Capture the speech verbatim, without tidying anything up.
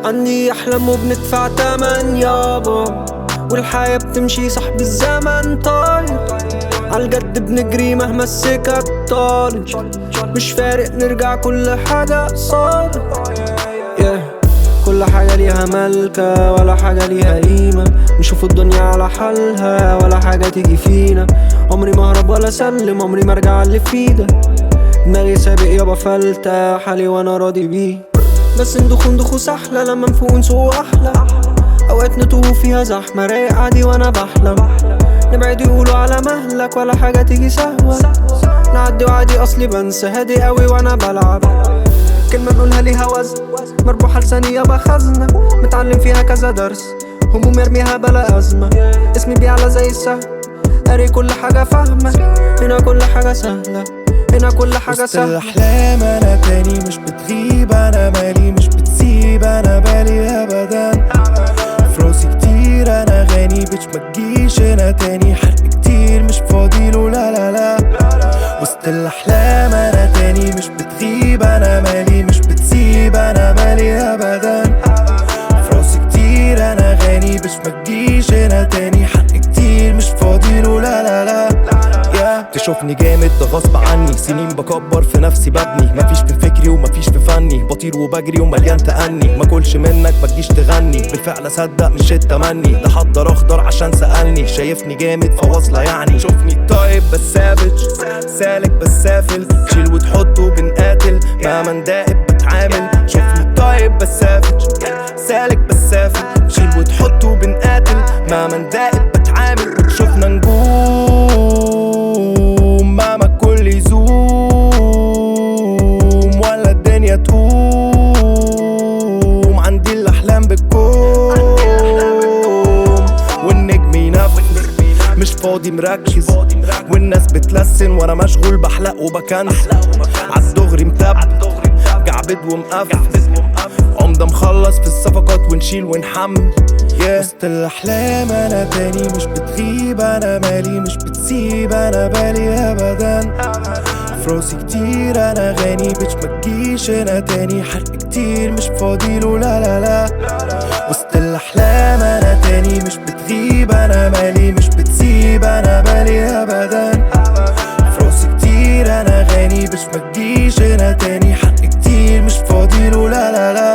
عندي أحلام وبندفع تمن يابا، والحياة بتمشي صح بالزمن طاير، عالجد بنجري مهما السكك طالت، مش فارق نرجع كل حاجة صارت. yeah. كل حاجة ليها ملكة ولا حاجة ليها قيمة، نشوف الدنيا على حالها ولا حاجة تيجي فينا. عمري ما اهرب ولا اسلم، عمري ما ارجع اللي في ايدك، دماغي سابق يابا فلتة حالي وانا راضي بيه. بس ندخ ندخ سحلة لما نفوق نسوق احلى، اوقات نتوه فيها زحمة رايق عادي وانا بحلم، نبعد يقولوا على مهلك ولا حاجة تيجي سهوة، نعدي وعادي اصلي بنسى هادي قوي وانا بلعب. كلمة نقولها ليها وزن، مربوحة لسانية بخزنة، متعلم فيها كذا درس، هموم يرميها بلا أزمة، اسمي بيعلى زي السهم، قاري كل حاجة فاهمة، هنا كل حاجة سهلة، هنا كل حاجة سهلة. وسط الأحلام أنا تاني مش بتغيب، أنا مالي مش بتسيب، أنا بالي أبدا في راسي كتير، أنا غني بيتش متجيش هنا تاني، حرق كتير مش فاضيله لا لا لا. وسط الأحلام أنا تاني مش بتغيب، أنا مالي مش بتسيب، أنا بالي أبدا في راسي كتير، أنا غني بيتش متجيش هنا تاني، حرق كتير مش فاضيله لا لا لا. تشوفني جامد ده غصب عني، سنين بكبر في نفسي ببني، مفيش في فكري ومفيش في فني، بطير وبجري ومليان تأني، ما كلش منك ما تجيش تغني، بالفعل اصدق مش التمني، ده حضر اخضر عشان سألني، شايفني جامد فواصلة يعني. شوفني طيب بس سافج، سالك بس سافل، تشيل وتحط وبنقاتل مهما ندائب بتعامل. شوفني طيب بس سافج، سالك بس سافل، تشيل وتحط وبنقاتل مهما ندائب بتعامل. شوفنا نجوم مهما الكل يزوم، ولا الدنيا تقوم، عندي الأحلام بتقوم والنجم ينفذ، مش فاضي مركز، والناس بتلسن وانا مشغول بحلق وبكنس، عالدغري متبت جعبد ومقفز، عمدة مخلص في الصفقات ونشيل ونحمل. yeah. وسط الأحلام أنا تاني مش بتغيب، أنا مالي مش بتسيب، أنا بالي أبدا في راسي كتير، أنا غني بيتش متجيش هنا تاني، حرق كتير مش فاضيله لا لا لا. وسط الأحلام أنا تاني مش بتغيب، أنا مالي مش بتسيب، أنا بالي أبدا في راسي كتير، أنا غني بيتش متجيش هنا تاني، حرق كتير مش فاضيله لا لا لا.